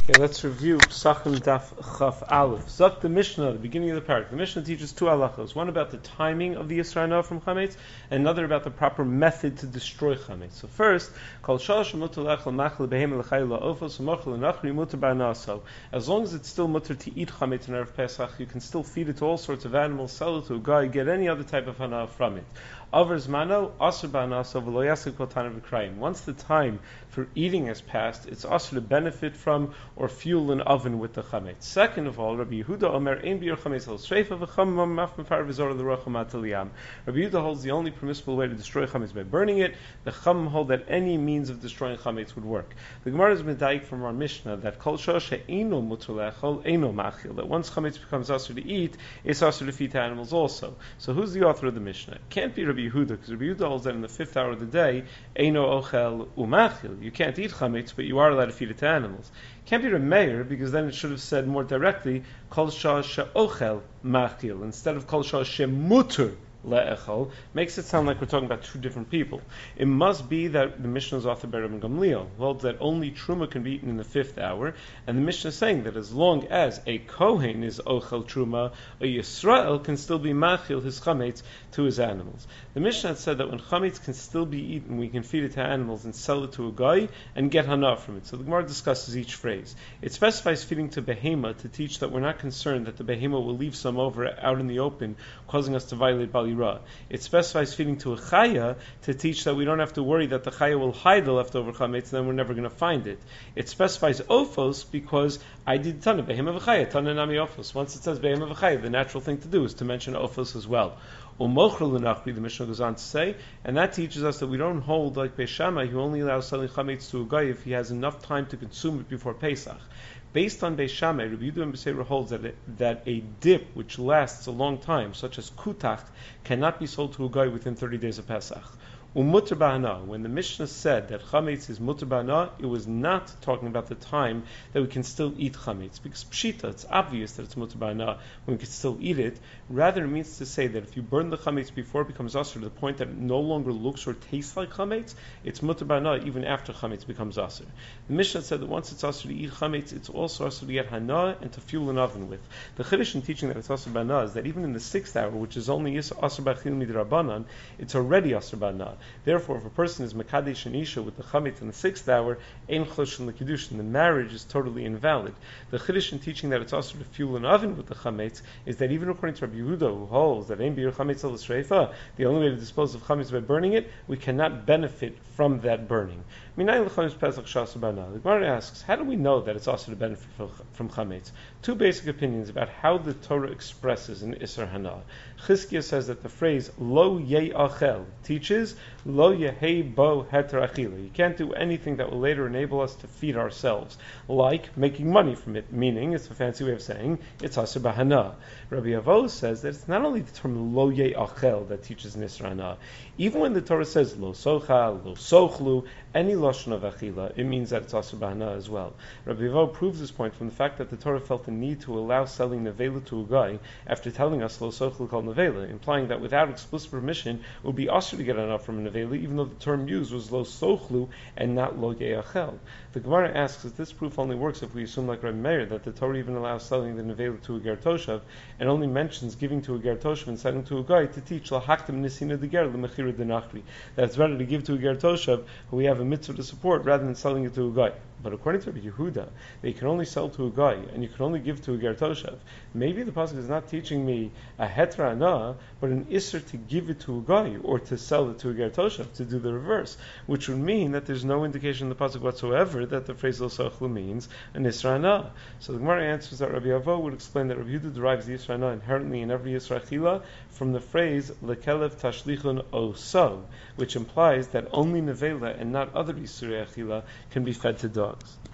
Okay, let's review Psachim Daf Chaf Aleph. Zok the Mishnah, the beginning of the parak. The Mishnah teaches two halachos. One about the timing of the Yisra Hana from Chametz, and another about the proper method to destroy Chametz. So first, Kol Shalosh Mutar Lechel Machal Behem L'Chayil La'ofos U'Mochel L'Nachri Mutar Ba'naso. As long as it's still mutar to eat Chametz in Erev Pesach, you can still feed it to all sorts of animals, sell it to a guy, get any other type of Hana from it. Once the time for eating has passed, it's also to benefit from or fuel an oven with the chametz. Second of all, Rabbi Yehuda Omer ein biur chametz al shreifa v'cham maf mefar v'zor l'rocha mataliyam. Rabbi Yehuda holds the only permissible way to destroy chametz by burning it. The Chum hold that any means of destroying chametz would work. The Gemara is medayik from our Mishnah that kol shah she'eino mutar lechol eino machil, that once chametz becomes asur to eat, it's asur to feed to animals also. So who's the author of the Mishnah? It can't be Rabbi Yehuda, because Rabbi Yehuda holds that in the fifth hour of the day, eino ochel umachil, you can't eat chametz, but you are allowed to feed it to animals. It can't be Rabbi Meir, because then it should have said more directly, kol shah she'ochel machil, instead of kol shah she'muter le'echol, makes it sound like we're talking about two different people. It must be that the Mishnah is authored by Rabbi Gamliel, who holds that only truma can be eaten in the fifth hour, and the Mishnah is saying that as long as a kohen is ochel truma, a Yisrael can still be machil his chametz to his animals. The Mishnah had said that when chametz can still be eaten, we can feed it to animals and sell it to a guy and get hana from it. So the Gemara discusses each phrase. It specifies feeding to behema to teach that we're not concerned that the behema will leave some over out in the open, causing us to violate Bali. It specifies feeding to a chaya to teach that we don't have to worry that the chaya will hide the leftover chametz and then we're never going to find it. It specifies ophos because I did tana behema v'chaya, tana nami ophos. Once it says behema v'chaya, the natural thing to do is to mention ophos as well. U'mochel l'nachri, the Mishnah goes on to say, and that teaches us that we don't hold like Beis Shammai, who only allows selling chametz to a guy if he has enough time to consume it before Pesach. Based on Beis Shammai, Rabbi Yehuda ben Beseira holds that a dip which lasts a long time, such as kutach, cannot be sold to a guy within 30 days of Pesach. Mutar ba'ana, when the Mishnah said that chametz is mutar ba'ana, it was not talking about the time that we can still eat chametz, because pshita, it's obvious that it's mutar ba'ana when we can still eat it. Rather, it means to say that if you burn the chametz before it becomes asur to the point that it no longer looks or tastes like chametz, it's mutar ba'ana even after chametz becomes asur. The Mishnah said that once it's asur to eat chametz, it's also asur to get hana and to fuel an oven with. The chiddush in teaching that it's asur ba'ana is that even in the sixth hour, which is only asur b'achil midrabanan, it's already asur ba'ana. Therefore, if a person is mekadesh and isha with the chametz in the sixth hour, ein choshen l'kedushin, the marriage is totally invalid. The chiddush in teaching that it's also to fuel an oven with the chametz is that even according to Rabbi Yehuda, who holds that ein biur chametz al shreifa, the only way to dispose of chametz is by burning it, we cannot benefit from that burning. The Gemara asks, how do we know that it's also to benefit from chametz? Two basic opinions about how the Torah expresses in Isser Hana. Chizkiah says that the phrase lo ye'achel teaches lo yehei bo heter achila. You can't do anything that will later enable us to feed ourselves, like making money from it, meaning, it's a fancy way of saying, it's asur b'hana. Rabbi Avoh says that it's not only the term lo ye'achel that teaches in Isser Hana. Even when the Torah says lo socha, lo sochlu, any lashon of achila, it means that it's asur b'hana as well. Rabbi Avoh proves this point from the fact that the Torah felt the need to allow selling nevela to a guy after telling us lo sochlu called nevela, implying that without explicit permission it would be asur to get enough from a nevela, even though the term used was lo sochlu and not lo ye'achel. The Gemara asks if this proof only works if we assume like Rabbi Meir that the Torah even allows selling the nevela to a ger toshav and only mentions giving to a ger toshav and selling to a guy to teach lahaktim nisina de ger lemechira denachri, that it's better to give to a ger toshav who we have a mitzvah to support rather than selling it to a guy. But according to Rabbi Yehuda, they can only sell to a guy and you can only give to a ger toshav. Maybe the pasuk is not teaching me a hetra ana, but an isser to give it to a guy or to sell it to a ger toshav, to do the reverse, which would mean that there's no indication in the pasuk whatsoever that the phrase lo sochlu means an isra ana. So the Gemara answers that Rabbi Avoh would explain that Rabbi Yehuda derives the isra ana inherently in every isra achila from the phrase lekelev tashlichun oso, which implies that only nevela and not other isra achila can be fed to dogs.